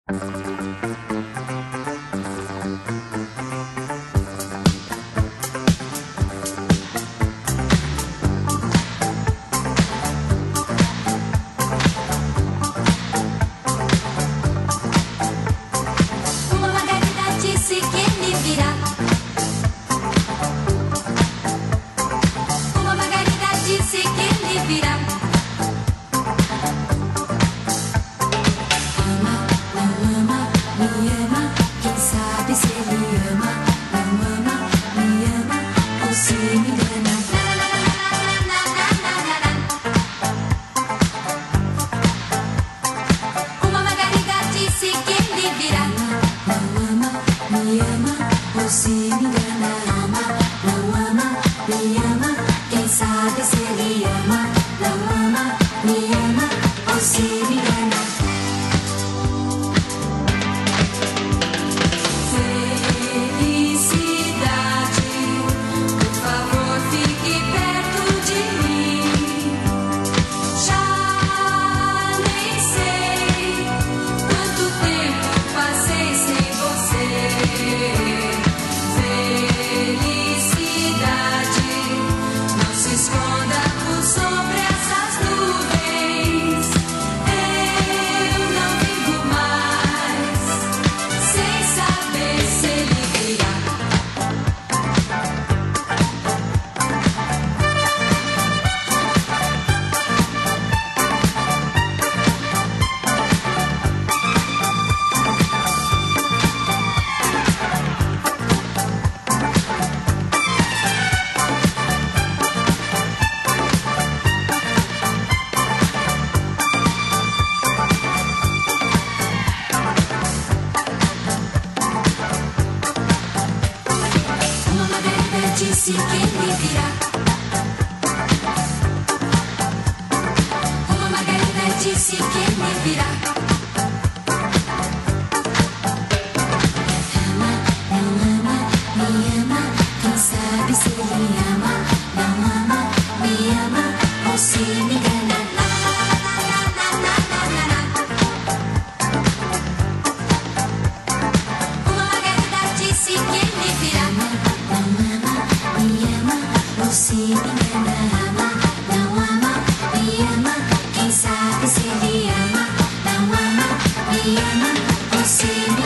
Uma margarida disse que me virá. Uma margarida disse que me virá. Ama, não ama, me ama. Quem sabe se ele ama, não ama, me ama ou se me engana. Uma margarida disse que me virá. Não ama, me ama ou se me engana. Ama, não ama, me ama. Quem sabe se ele ama, não ama, me ama ou se me engana. Felicidade, por favor, fique perto de mim. Já nem sei quanto tempo passei sem você. Felicidade, não se esconda por sobre essas nuvens. Eu não vivo mais sem saber se ele virá. Uma margarida disse que me virá. Uma margarida disse que me virá. Ama, não ama, me ama. Quem sabe se ele ama, não ama, me ama ou se me engana. Uma margarida disse que me virá. Não ama, me ama ou se me engana. Ama, não ama, me ama. Quem sabe se ele ama, não ama, me ama ou se me